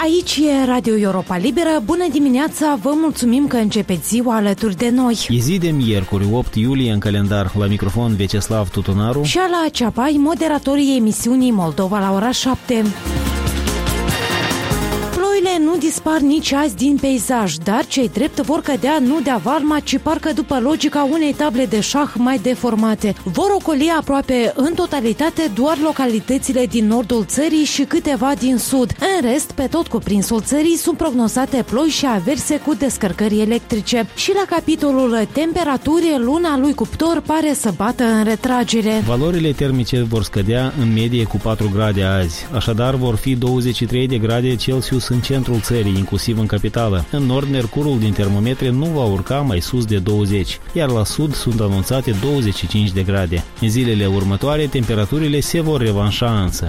Aici e Radio Europa Liberă. Bună dimineața, vă mulțumim că începeți ziua alături de noi. E zi de miercuri, 8 iulie în calendar. La microfon Veceslav Tutunaru și Ala Ceapai, moderatorii emisiunii Moldova la ora 7. Ploile nu dispar nici azi din peisaj, dar cei drept vor cădea nu de avalma, ci parcă după logica unei table de șah mai deformate. Vor ocoli aproape în totalitate doar localitățile din nordul țării și câteva din sud. În rest, pe tot cuprinsul țării sunt prognozate ploi și averse cu descărcări electrice. Și la capitolul temperaturi, luna lui Cuptor pare să bată în retragere. Valorile termice vor scădea în medie cu 4 grade azi, așadar vor fi 23 de grade Celsius în centrul țării, inclusiv în capitală. În nord, mercurul din termometre nu va urca mai sus de 20, iar la sud sunt anunțate 25 de grade. În zilele următoare, temperaturile se vor revanșa însă.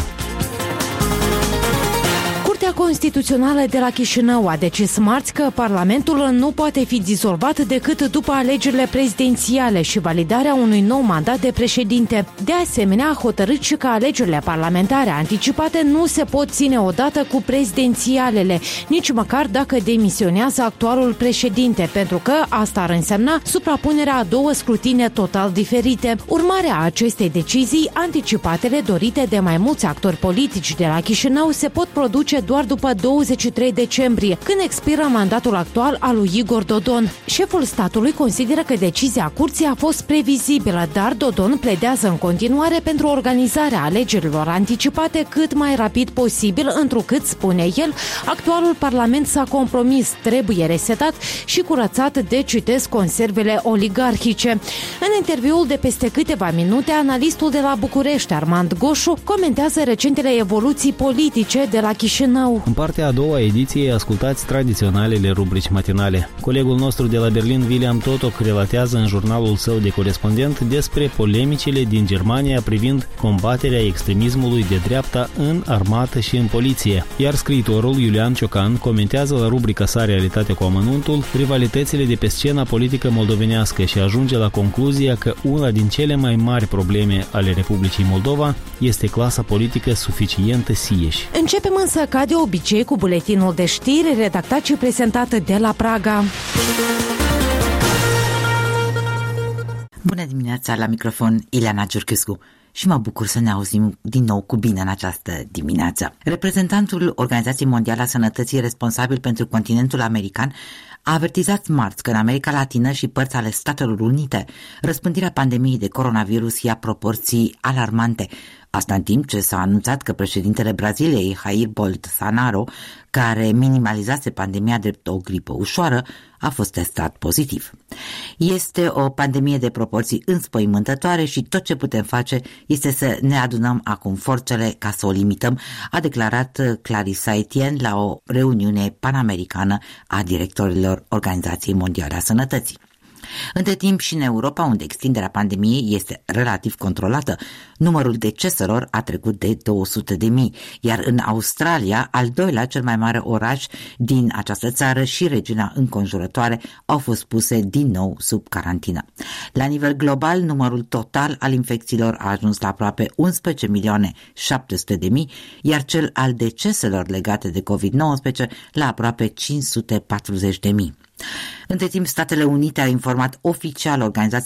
Curtea Constituțională de la Chișinău a decis marți că Parlamentul nu poate fi dizolvat decât după alegerile prezidențiale și validarea unui nou mandat de președinte. De asemenea, a hotărât și că alegerile parlamentare anticipate nu se pot ține odată cu prezidențialele, nici măcar dacă demisionează actualul președinte, pentru că asta ar însemna suprapunerea a două scrutine total diferite. Urmarea acestei decizii, anticipatele dorite de mai mulți actori politici de la Chișinău se pot produce doar după 23 decembrie, când expiră mandatul actual al lui Igor Dodon. Șeful statului consideră că decizia curții a fost previzibilă, dar Dodon pledează în continuare pentru organizarea alegerilor anticipate cât mai rapid posibil, întrucât, spune el, actualul parlament s-a compromis, trebuie resetat și curățat de, citesc, conservele oligarhice. În interviul de peste câteva minute, analistul de la București, Armand Goșu, comentează recentele evoluții politice de la Chișinău. În partea a doua ediție ascultați tradiționalele rubrici matinale. Colegul nostru de la Berlin, William Totok, relatează în jurnalul său de corespondent despre polemicile din Germania privind combaterea extremismului de dreapta în armată și în poliție. Iar scriitorul Iulian Ciocan comentează la rubrica sa Realitate cu amănuntul rivalitățile de pe scena politică moldovenească și ajunge la concluzia că una din cele mai mari probleme ale Republicii Moldova este clasa politică suficientă sieși. Începem însă ca de obicei cu buletinul de știri redactat și prezentat de la Praga. Bună dimineața, la microfon Ileana Giurchescu și mă bucur să ne auzim din nou cu bine în această dimineață. Reprezentantul Organizației Mondiale a Sănătății responsabil pentru continentul american a avertizat marți că în America Latină și părți ale Statelor Unite răspândirea pandemiei de coronavirus ia proporții alarmante. Asta în timp ce s-a anunțat că președintele Braziliei, Jair Bolsonaro, care minimalizase pandemia drept o gripă ușoară, a fost testat pozitiv. Este o pandemie de proporții înspăimântătoare și tot ce putem face este să ne adunăm acum forțele ca să o limităm, a declarat Clarissa Etienne la o reuniune panamericană a directorilor Organizației Mondiale a Sănătății. Între timp și în Europa, unde extinderea pandemiei este relativ controlată, numărul deceselor a trecut de 200.000, iar în Australia, al doilea cel mai mare oraș din această țară și regiunea înconjurătoare au fost puse din nou sub carantină. La nivel global, numărul total al infecțiilor a ajuns la aproape 11.700.000, iar cel al deceselor legate de COVID-19 la aproape 540.000. Între timp, Statele Unite a informat oficial Organizația